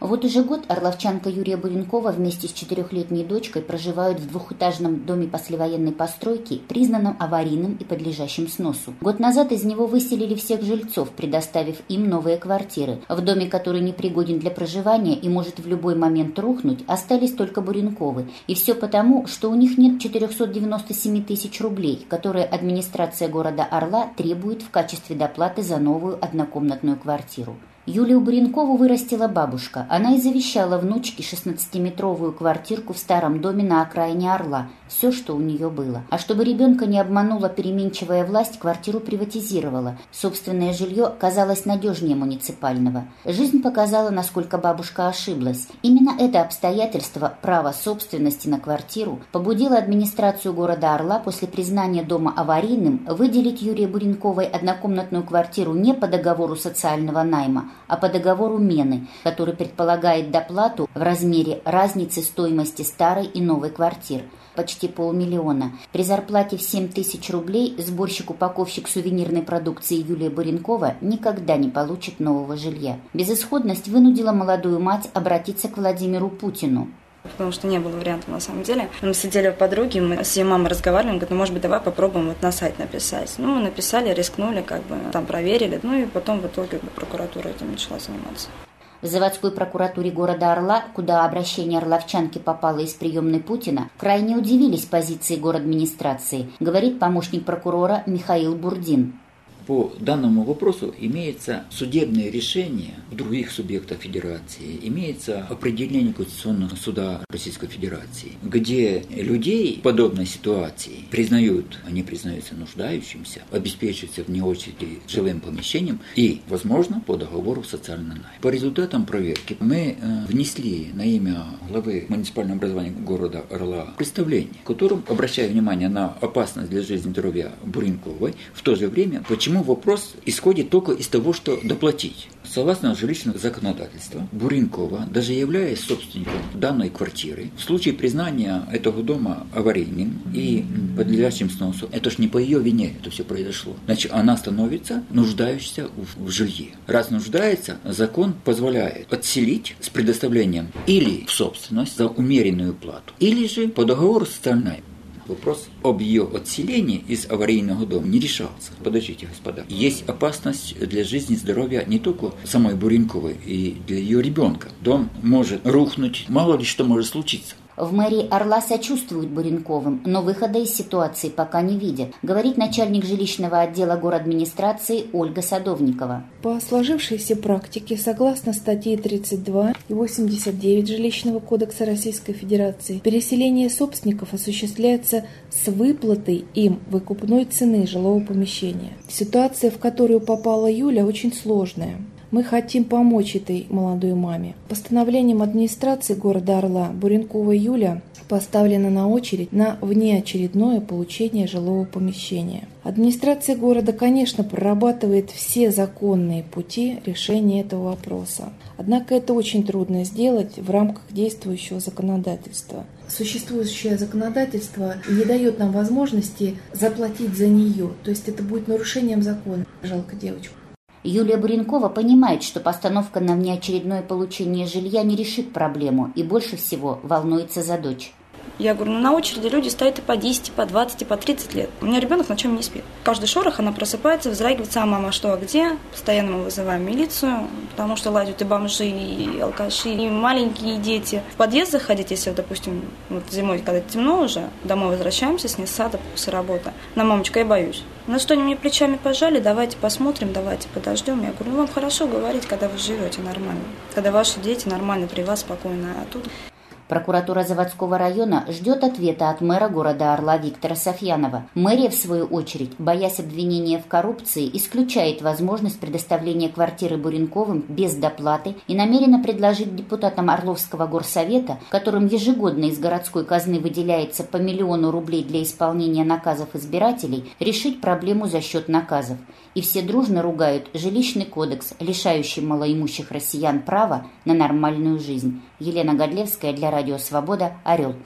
Вот уже год орловчанка Юрия Буренкова вместе с 4-летней дочкой проживают в двухэтажном доме послевоенной постройки, признанном аварийным и подлежащим сносу. Год назад из него выселили всех жильцов, предоставив им новые квартиры. В доме, который непригоден для проживания и может в любой момент рухнуть, остались только Буренковы. И все потому, что у них нет 497 тысяч рублей, которые администрация города Орла требует в качестве доплаты за новую однокомнатную квартиру. Юлию Буренкову вырастила бабушка. Она и завещала внучке 16-метровую квартирку в старом доме на окраине Орла. Все, что у нее было. А чтобы ребенка не обманула переменчивая власть, квартиру приватизировала. Собственное жилье казалось надежнее муниципального. Жизнь показала, насколько бабушка ошиблась. Именно это обстоятельство, право собственности на квартиру, побудило администрацию города Орла после признания дома аварийным выделить Юрии Буренковой однокомнатную квартиру не по договору социального найма, а по договору мены, который предполагает доплату в размере разницы стоимости старой и новой квартир. Почти 500 000. При зарплате в 7 тысяч рублей сборщик-упаковщик сувенирной продукции Юлия Буренкова никогда не получит нового жилья. Безысходность вынудила молодую мать обратиться к Владимиру Путину. Потому что не было вариантов на самом деле. Мы сидели у подруги, мы с ее мамой разговаривали, он говорит, может быть, давай попробуем на сайт написать. Мы написали, рискнули, там проверили, и потом в итоге прокуратура этим начала заниматься. В заводской прокуратуре города Орла, куда обращение орловчанки попало из приемной Путина, крайне удивились позиции городадминистрации, говорит помощник прокурора Михаил Бурдин. По данному вопросу имеется судебное решение в других субъектах Федерации, имеется определение Конституционного суда Российской Федерации, где людей в подобной ситуации признают, они признаются нуждающимся, обеспечиваются вне очереди жилым помещением и, возможно, по договору социального найма. По результатам проверки мы внесли на имя главы муниципального образования города Орла представление, в котором обращаю внимание на опасность для жизни и здоровья Буренковой, в то же время, почему вопрос исходит только из того, что доплатить. Согласно жилищному законодательству, Буренкова, даже являясь собственником данной квартиры, в случае признания этого дома аварийным и подлежащим сносу, это ж не по ее вине это все произошло, значит, она становится нуждающейся в жилье. Раз нуждается, закон позволяет отселить с предоставлением или в собственность за умеренную плату, или же по договору социального найма. Вопрос об ее отселении из аварийного дома не решался. Подождите, господа. Есть опасность для жизни и здоровья не только самой Буренковой и для ее ребенка. Дом может рухнуть, мало ли что может случиться. В мэрии Орла сочувствуют Буренковым, но выхода из ситуации пока не видят, говорит начальник жилищного отдела городадминистрации Ольга Садовникова. По сложившейся практике, согласно статье 32 и 89 Жилищного кодекса Российской Федерации, переселение собственников осуществляется с выплатой им выкупной цены жилого помещения. Ситуация, в которую попала Юля, очень сложная. Мы хотим помочь этой молодой маме. Постановлением администрации города Орла Буренкова Юля поставлена на очередь на внеочередное получение жилого помещения. Администрация города, конечно, прорабатывает все законные пути решения этого вопроса. Однако это очень трудно сделать в рамках действующего законодательства. Существующее законодательство не дает нам возможности заплатить за нее, то есть это будет нарушением закона. Жалко девочку. Юлия Буренкова понимает, что постановка на внеочередное получение жилья не решит проблему и больше всего волнуется за дочь. Я говорю, на очереди люди стоят и по 10, и по 20, и по 30 лет. У меня ребенок ночами не спит. Каждый шорох она просыпается, вздрагивает, мама, что, а где? Постоянно мы вызываем милицию, потому что лазят и бомжи, и алкаши, и маленькие дети. В подъезд заходить, если, допустим, зимой, когда темно уже, домой возвращаемся с сада после работы. На мамочка, я боюсь. На что они мне плечами пожали, давайте посмотрим, давайте подождем. Я говорю, вам хорошо говорить, когда вы живете нормально, когда ваши дети нормально при вас, спокойно, а тут... Прокуратура Заводского района ждет ответа от мэра города Орла Виктора Софьянова. Мэрия, в свою очередь, боясь обвинения в коррупции, исключает возможность предоставления квартиры Буренковым без доплаты и намерена предложить депутатам Орловского горсовета, которым ежегодно из городской казны выделяется по 1 000 000 рублей для исполнения наказов избирателей, решить проблему за счет наказов. И все дружно ругают жилищный кодекс, лишающий малоимущих россиян права на нормальную жизнь. Елена Годлевская для Радио Свобода, Орел.